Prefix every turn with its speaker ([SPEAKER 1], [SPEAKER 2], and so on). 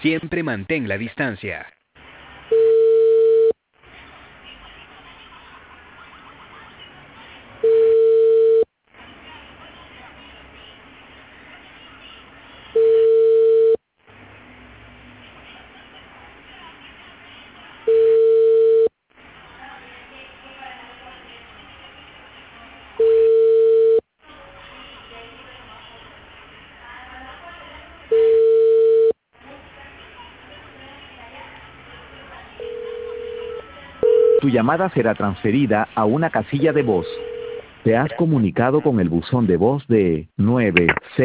[SPEAKER 1] Siempre mantén la distancia.
[SPEAKER 2] Tu llamada será transferida a una casilla de voz. Te has comunicado con el buzón de voz de 96.